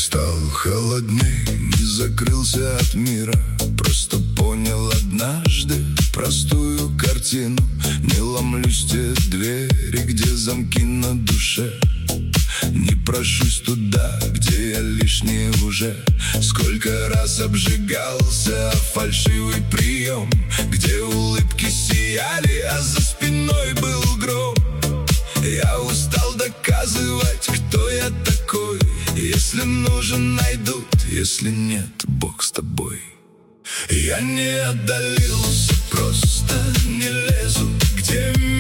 стал холодней, не закрылся от мира. Просто понял однажды простую картину. Не ломлюсь в те двери, где замки на душе. Не прошусь туда, где я лишний уже. Сколько раз обжигался о фальшивый прием, где улыбки сияли, а за спиной был гром. Я устал доказывать, кто я такой. Если нужен, найдут, если нет, Бог с тобой. Я не отдалился, просто не лезу, где